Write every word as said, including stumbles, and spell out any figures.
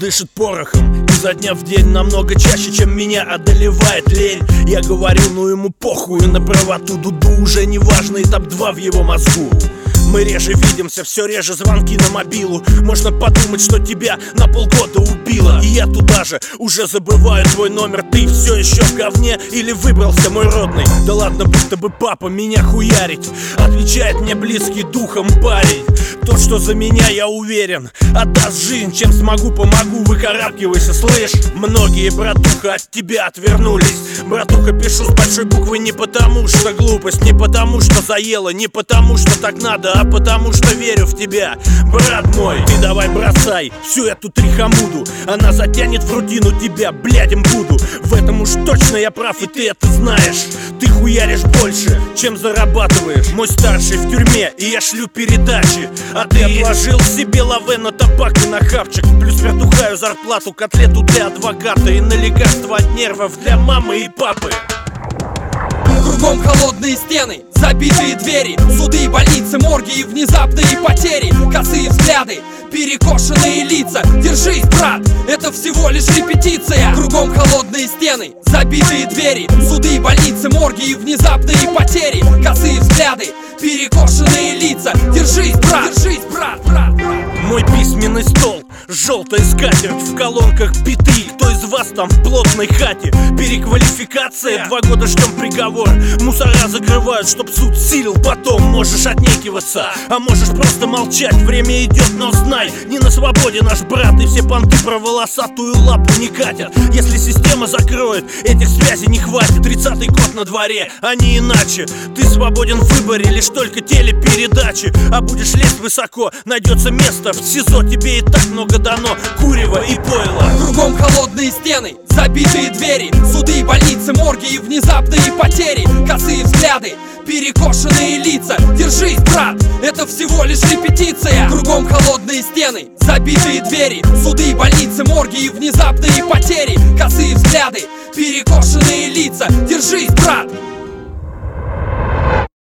дышит порохом изо дня в день намного чаще, чем меня одолевает лень. Я говорил, ну ему похуй на правоту Дуду, уже не важно, этап два в его мозгу. Мы реже видимся, все реже звонки на мобилу. Можно подумать, что тебя на полгода убило. И я туда же уже забываю твой номер. Ты все еще в говне или выбрался мой родный? Да ладно, будто бы папа меня хуярить. Отвечает мне близкий духом парень. Тот, что за меня, я уверен, отдаст жизнь, чем смогу, помогу. Выкарабкивайся, слышь. Многие, братуха, от тебя отвернулись. Братуха, пишу с большой буквы не потому, что глупость, не потому, что заело, не потому, что так надо, а потому, что верю в тебя. Брат мой, ты давай бросай всю эту трихомуду. Она затянет в рутину тебя, блядь, им буду. В этом уж точно я прав, и ты это знаешь. Ты хуяришь больше, чем зарабатываешь. Мой старший в тюрьме, и я шлю передачи. А ты отложил себе лаве на табак и на хавчик. Плюс вертухаю зарплату, котлету для адвоката и на лекарства от нервов для мамы и папы. Кругом холодные стены, забитые двери, суды, больницы, морги и внезапные потери. Косые взгляды, перекошенные лица. Держись, брат, это всего лишь репетиция. Кругом холодные стены, забитые двери, суды, больницы, морги и внезапные потери. Косые взгляды, перекошенные лица. Держись, брат, держись, брат, брат, брат. Мой письменный стол, желтая скатерть, в колонках биты. Кто из вас там в плотной хате? Переквалификация, два года ждем приговор. Мусора закрывают, чтоб суд силил потом. Можешь отнекиваться, а можешь просто молчать. Время идет, но знай, не на свободе наш брат. И все понты про волосатую лапу не катят. Если система закроет, этих связей не хватит. Тридцатый год на дворе, а не иначе. Ты свободен в выборе, лишь только телепередачи. А будешь лезть высоко, найдется место в СИЗО. Тебе и так много дано курева и пойла. Кругом холодные стены, забитые двери, суды, больницы, морги и внезапные потери. Косые взгляды, перекошенные лица. Держись, брат, это всего лишь репетиция. Кругом холодные стены, забитые двери, суды, больницы, морги и внезапные потери. Косые взгляды, перекошенные лица. Держись, брат.